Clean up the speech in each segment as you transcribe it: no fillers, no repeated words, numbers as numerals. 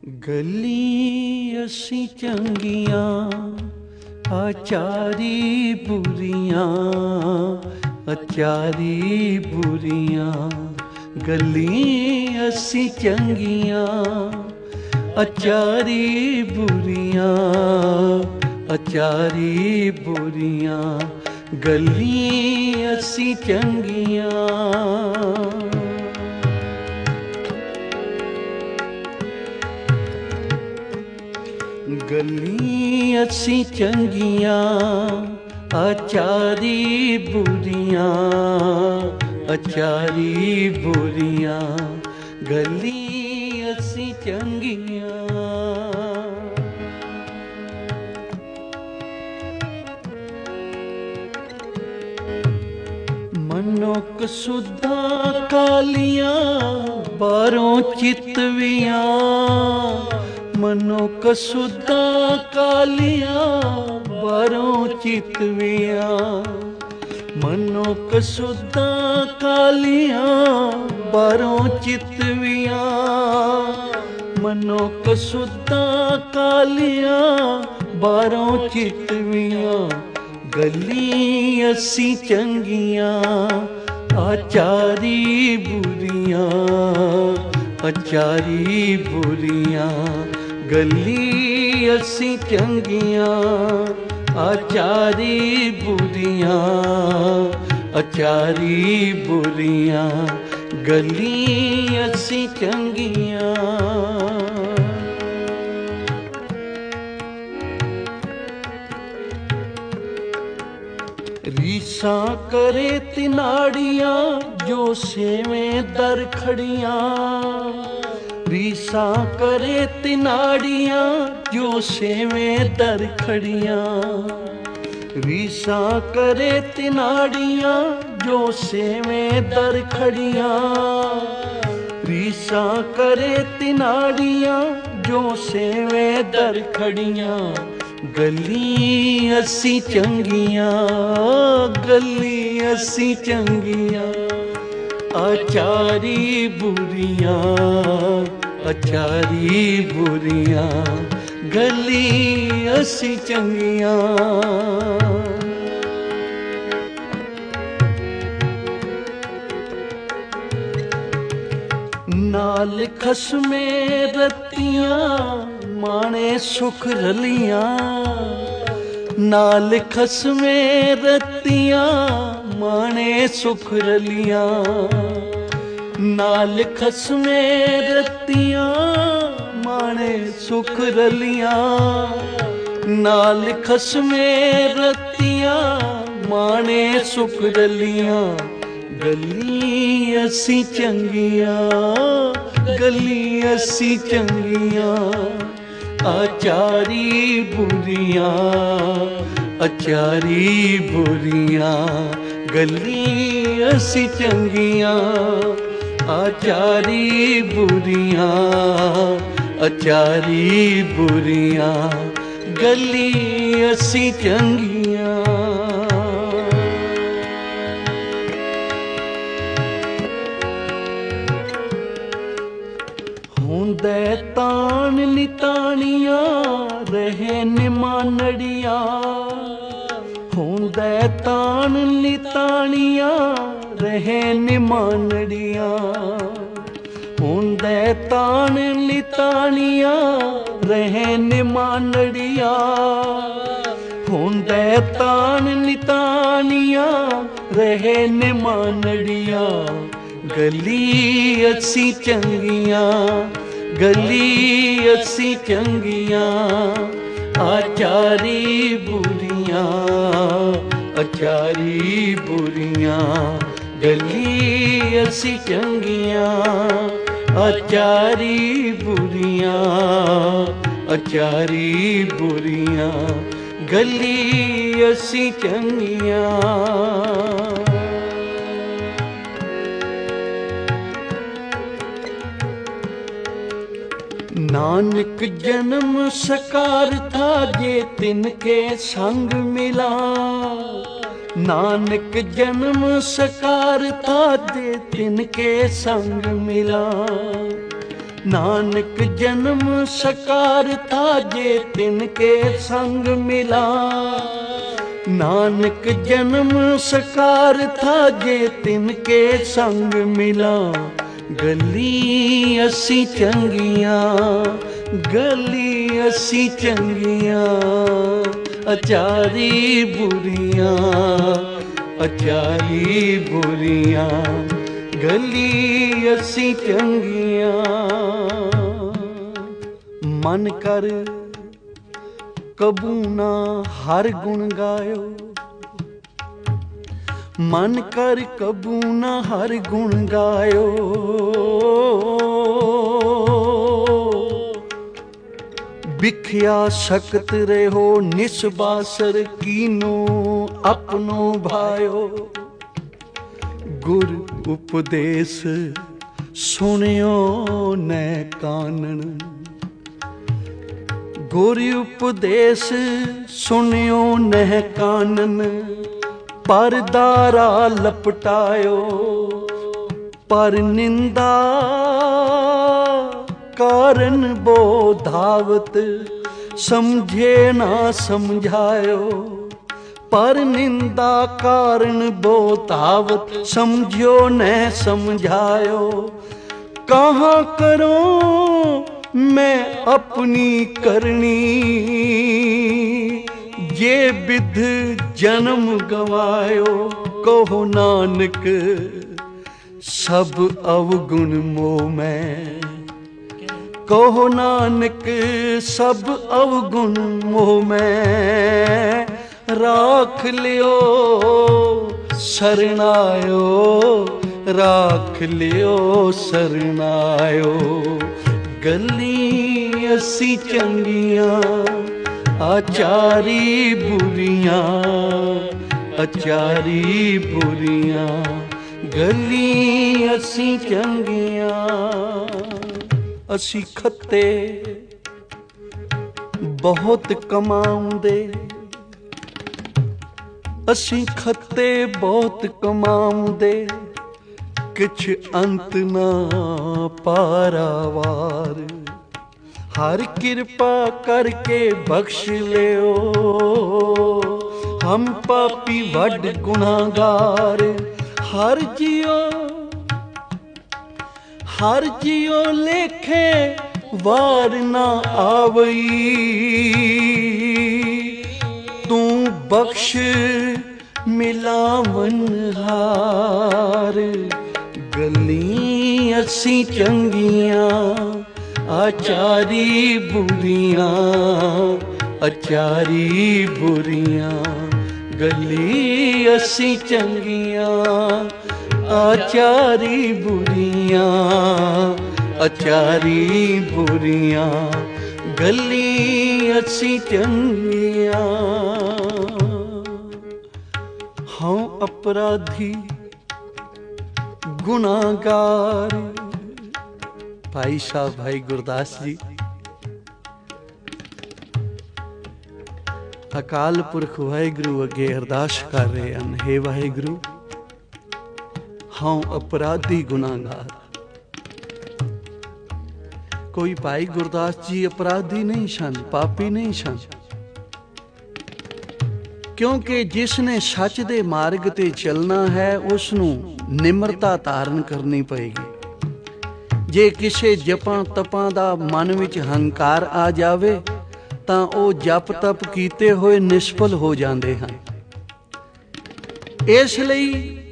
गली असी चंगियां आचारी बुरियां, आचारी बुरियां। गली असी चंगियां आचारी बुरियां, आचारी बुरियां। गली असी चंगियां। गली असी चंगियां आचारी बुरियां, आचारी बुरियां। गली असी चंगियां। मनो कसुदा कालियां बारों चितवियां, मनो कसुदा कालियां बारों चितवियां। मनो कसुदा कालियां बारों चितवियां, मनो कसुदा कालियां बारों चितवियां। गली असी चंगियां आचारी बुरियां, आचारी बुरियां। गली असी चंगियां आचारी बुरियां, आचारी बुरियां। गली असी चंगियां। रीसा करे तिनाड़ियां जो सेवें दर खड़ियां, रीसा करे तिनाड़ियां जो सेवें दर खड़ियां। रीसा करे तिनाड़ियां जो सेवें दर खड़ियां, रीसा करे तिनाड़ियां जो सेवें दर खड़ियां। गली असी चंगियां, गली असी चंगियां आचारी बुरियां, आचारी बुरियां। गली असी चंगियां। नाल खसमे रतियां माणे सुख रलियां, नाल खसमे रतियां माणे सुख रलियां। नाल खसमे रतियां माणे सुख रलियां, नाल खसमे रतियां माणे सुख रलियां। गली असी चंगियां, गली असी चंगियां आचारी बुरियां, आचारी बुरियां। गली असी चंगियां आचारी बुरियां, आचारी बुरियां। गली असी चंगियां। हुंदे तान नितानियां रहे निमानड़ियां, हुंदे तान नितानियां रहे निमानड़ियां। हुंदे तान नितानियां रहे निमानड़ियां, हुंदे तान नितानियां रहे निमानड़ियां। गली असी चंगियां, गली असी चंगियां आचारी बुरियां, आचारी बुरियां। गली असी चंगियां आचारी बुरियां, आचारी बुरियां। गली असी चंगियां। नानक जन्म सकार था जे तिनके संग मिला, नानक जन्म सकार था जे तिनके संग मिला। नानक जन्म सकार था जे तिनके संग मिला। नानक जन्म सकार था जे तिनके संग मिला। गली असी चंगियां, गली असी चंगियां, अचारी बुरियां, अचारी बुरियां, गली असी चंगियां। मन कर कबू ना हर गुण गायो, मन कर कबू ना हर गुण गायो। बिख्या सकत रहो निस्बासर कीनो अपनो भायो। गुर उपदेश सुनियो न कानन, गुर उपदेश सुनियो न कानन। पर दारा लपटायो, पर निंदा कारण बोधावत। समझे ना समझायो, पर निंदा कारण बोधावत। समझो न समझायो, कहाँ करो मैं अपनी करनी। ये विध जन्म गवायो, कहो नानक सब अवगुण मोह में। कहो नानक सब अवगुण मोह में। राख लियो शरणायो, राख लियो शरणायो। गली असी चंगियां, आचारी बुरियां, आचारी बुरियां, गली असी चंगियां। असी खत्ते बहुत कमाउंदे, असी खत्ते बहुत कमाउंदे। किछ अंत ना पारावार। हर कृपा करके बख्श लियो, हम पापी वड गुनाहगार। हर जियो, हर जियो लेखे वार ना आवई। तू बख्श मिलावन हार। गली असी चंगियां, आचारी बुरियां, आचारी बुरियां। गली असी चंगियां, आचारी बुरियां, आचारी बुरियां। गली असी चंगियां। हाँ अपराधी गुनाहगार। भाई साहब भाई गुरदास जी अकाल पुरख वाहिगुरु अगे अरदास कर रहे हैं, हे वाहिगुरु हाँ अपराधी गुनाहगार। कोई भाई गुरदास जी अपराधी नहीं सन, पापी नहीं सन, क्योंकि जिसने सच दे मार्ग ते चलना है उसनू निमरता धारण करनी पएगी। जे किसे जपां तपां दा मन विच हंकार आ जावे तां ओ जप तप कीते होए निष्फल हो जांदे हन। इसलिए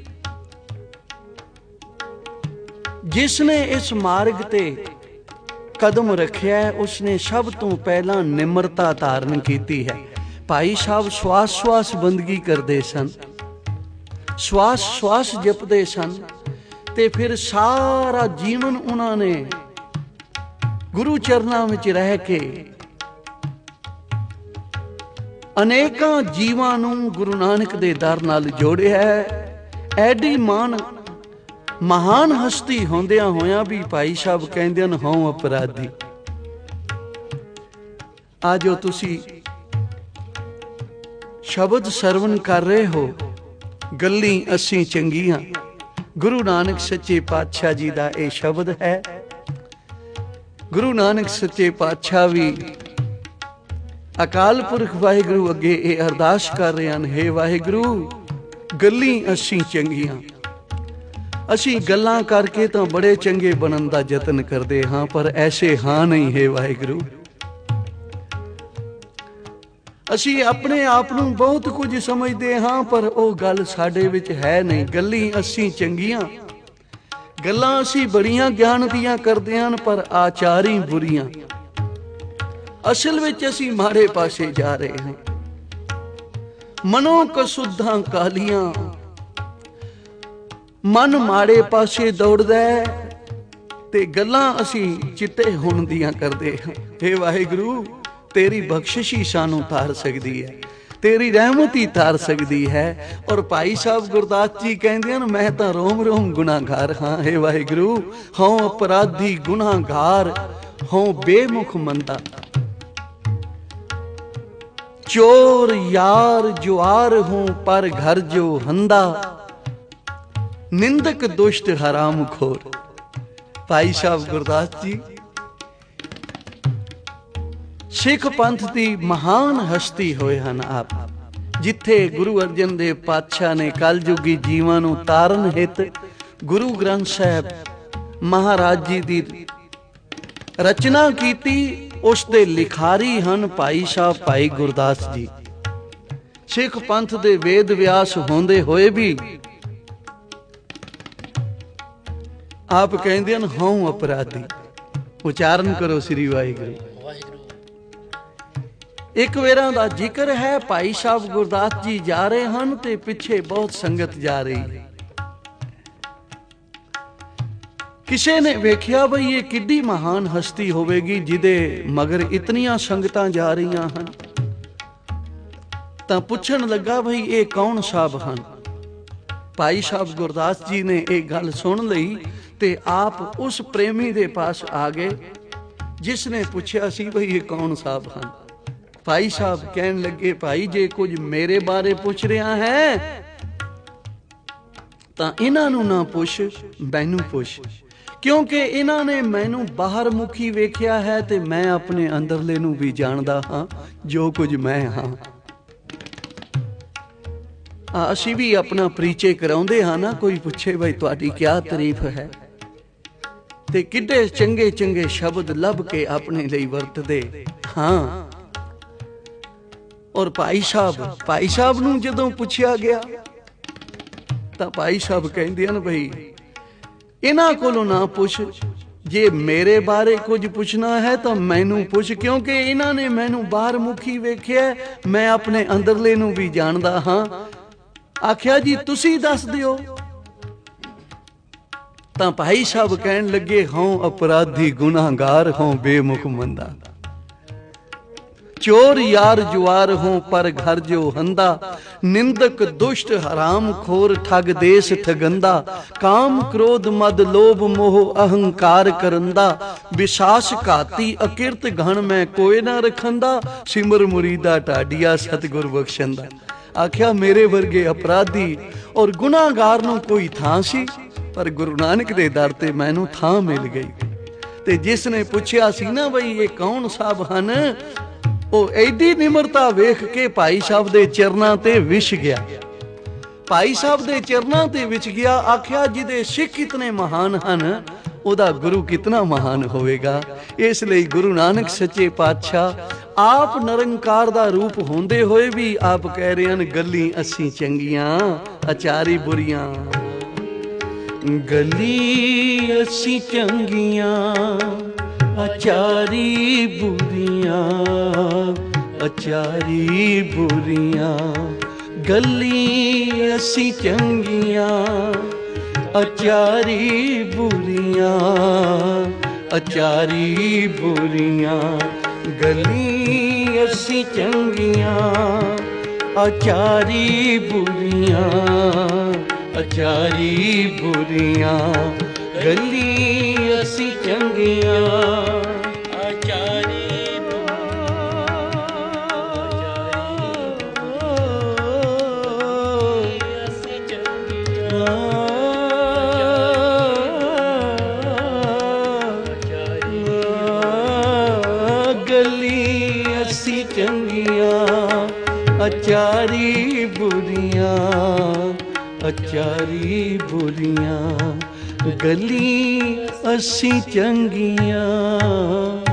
जिसने इस मार्ग ते कदम रखिया है उसने सब तो पहला निमरता धारण की है। भाई साहब श्वास श्वास बंदगी करते सन, श्वास श्वास जपते सन, ते फिर सारा जीवन उन्होंने गुरु चरनां विच रह के अनेकां जीवां नूं गुरु नानक दे दर नाल जोड़िया है। एडी महान हस्ती होंदियां होयां भी भाई साहब कहंदे न हों अपराधी। आजो तुसी शब्द सरवण कर रहे हो, गल्ली असी चंगियां। गुरु नानक सच्चे पातशाह जी दा ये शब्द है। ਗੁਰੂ ਨਾਨਕ ਸੱਚੇ ਪਾਤਸ਼ਾਹ ਵੀ ਅਕਾਲ ਪੁਰਖ ਵਾਹਿਗੁਰੂ ਅੱਗੇ ਇਹ ਅਰਦਾਸ ਕਰ ਰਹੇ ਹਨ, ਹੇ ਵਾਹਿਗੁਰੂ ਗੱਲੀ ਅਸੀਂ ਚੰਗੀਆਂ, ਅਸੀਂ ਗੱਲਾਂ ਕਰਕੇ ਤਾਂ ਬੜੇ ਚੰਗੇ ਬਣਨ ਦਾ ਯਤਨ ਕਰਦੇ ਹਾਂ, ਪਰ ਐਸੇ ਹਾਂ ਨਹੀਂ ਹੈ ਵਾਹਿਗੁਰੂ। ਅਸੀਂ ਆਪਣੇ ਆਪ ਨੂੰ ਬਹੁਤ ਕੁਝ ਸਮਝਦੇ ਹਾਂ, ਪਰ ਉਹ ਗੱਲ ਸਾਡੇ ਵਿੱਚ ਹੈ ਨਹੀਂ। ਗੱਲੀ ਅਸੀਂ ਚੰਗੀਆਂ, ਗੱਲਾਂ ਅਸੀਂ ਬੜੀਆਂ ਗਿਆਨ ਦੀਆਂ ਕਰਦੇ ਹਨ, ਪਰ ਆਚਾਰੀ ਬੁਰੀਆਂ। ਅਸਲ ਵਿੱਚ ਅਸੀਂ ਮਾੜੇ ਪਾਸੇ ਜਾ ਰਹੇ ਹਾਂ। ਮਨੋਂ ਕਸੁੱਧਾਂ ਕਾਲੀਆਂ, ਮਨ ਮਾੜੇ ਪਾਸੇ ਦੌੜਦਾ ਹੈ ਤੇ ਗੱਲਾਂ ਅਸੀਂ ਚਿੱਟੇ ਹੋਣ ਦੀਆਂ ਕਰਦੇ ਹਾਂ। ਹੇ ਵਾਹਿਗੁਰੂ ਤੇਰੀ ਬਖਸ਼ਿਸ਼ ਹੀ ਸਾਨੂੰ ਤਾਰ ਸਕਦੀ ਹੈ, ਤੇਰੀ ਰਹਿਮਤ ਹੀ ਤਾਰ ਸਕਦੀ ਹੈ। ਔਰ ਭਾਈ ਸਾਹਿਬ ਗੁਰਦਾਸ ਜੀ ਕਹਿੰਦੇ ਹਨ, ਮੈਂ ਤਾਂ ਰੋਮ ਰੋਮ ਗੁਨਾਹਗਾਰ ਹਾਂ। ਹੇ ਵਾਹਿਗੁਰੂ ਹਉ ਅਪਰਾਧੀ ਗੁਨਾਹਗਾਰ, ਹਉ ਬੇਮੁਖ ਮੰਦਾ, ਚੋਰ यार जुआर हूं पर घर जो हंदा, निंदक दुष्ट हराम खोर। भाई साहब गुरदास जी सिख पंथ की महान हस्ती होए हन आप, जिथे गुरु अर्जन देव पातशाह ने कलयुगी जीवां नूं तारन हित गुरु ग्रंथ साहिब महाराज जी की रचना कीती। उसके लिखारी हन भाई साहब भाई गुरदास जी। सिख पंथ दे वेद व्यास होंदे होए भी आप कहंदे हन हूं अपराधी। उचारण करो श्री वाहिगुरू। एक वेरा दा जिक्र है, भाई साहब गुरदास जी जा रहे हैं ते पिछे बहुत संगत जा रही है। किसी ने वेख्या बई ये किड्डी महान हस्ती होवेगी जिदे मगर इतनियां संगतां जा रही हैं। तां पुछण लगा बई ये कौन साहब हन। भाई साहब गुरदास जी ने एक गल सुन लई ते आप उस प्रेमी दे पास आ गए जिसने पूछा सी बई ये कौन साहब हन। भाई साहब कहन लगे, भाई जे कुछ मेरे बारे पूछ रहा है तां इन्हां नूं ना पुछ, मैनू पुछ, क्योंकि इन्हां ने मैनू बाहर मुखी वेख्या है ते मैं अपने अंदरले नूं भी जानदा हाँ जो कुछ मैं हाँ। असीं भी अपना परिचय कराउंदे हाँ ना, कोई पुछे बई तुहाडी क्या तारीफ है ते किड्डे चंगे चंगे शब्द लभ के अपने लई वरतदे हाँ। और भाई साहब नूं जदों पुछया गया तां भाई साहब कहंदे हन बई इन्हां कोलों ना पुछ, जे मेरे बारे कुछ पुछना है तो मैनू पुछ, क्योंकि इन्हां ने मैनू बाहर मुखी वेख्या, मैं अपने अंदरले नू भी जानदा हाँ। आख्या जी तुसी दस दिओ। तां भाई साहब कहन लगे, हूं अपराधी गुनाहगार, हूं बेमुख मंदा, चोर यार जुआर हूं पर घर जो हंदा, निंदक दुष्ट हराम खोर ठग देश ठगंदा, काम क्रोध मद लोभ मोह अहंकार करंदा, विशास घाती अकिरत घन में कोई ना रखंदा, सिमर मुरीदा ढाडिया सतगुर बख्शंदा। आख्या मेरे वर्गे अपराधी और गुनाहगार नूं कोई थां सी, पर गुरु नानक दे दर ते मैनू थां मिल गई। ते जिसने पुछया सी ना बई ये कौन साहब हन, ਉਹ ਐਡੀ ਨਿਮਰਤਾ ਵੇਖ ਕੇ ਭਾਈ ਸਾਹਿਬ ਦੇ ਚਰਨਾਂ ਤੇ ਵਿਛ ਗਿਆ। ਭਾਈ ਸਾਹਿਬ ਦੇ ਚਰਨਾਂ ਤੇ ਵਿਛ ਗਿਆ। ਆਖਿਆ ਜਿਹਦੇ ਸਿੱਖ ਇਤਨੇ ਮਹਾਨ ਹਨ ਉਹਦਾ ਗੁਰੂ ਕਿਤਨਾ ਮਹਾਨ ਹੋਵੇਗਾ। ਇਸ ਲਈ ਗੁਰੂ ਨਾਨਕ ਸੱਚੇ ਪਾਤਸ਼ਾਹ ਆਪ ਨਿਰੰਕਾਰ ਦਾ ਰੂਪ ਹੁੰਦੇ ਹੋਏ ਵੀ ਆਪ ਕਹਿ ਰਹੇ ਹਨ, ਗੱਲੀ ਅਸੀਂ ਚੰਗੀਆਂ ਆਚਾਰੀ ਬੁਰੀਆਂ। ਗੱਲੀ ਅਸੀਂ ਚੰਗੀਆਂ आचारी बुरियां, आचारी बुरियां, गली असी चंगियां आचारी बुरियां, आचारी बुरियां, गली असी चंगियां आचारी बुरियां, आचारी बुरियां, गली असी चंगियां आचारी असी चंगियां आचारी ਚੰਗੀਆਂ, ਅਚਾਰੀ ਬੁਰੀਆਂ, ਅਚਾਰੀ ਬੁਰੀਆਂ, ਗਲੀ ਅਸੀਂ ਚੰਗੀਆਂ।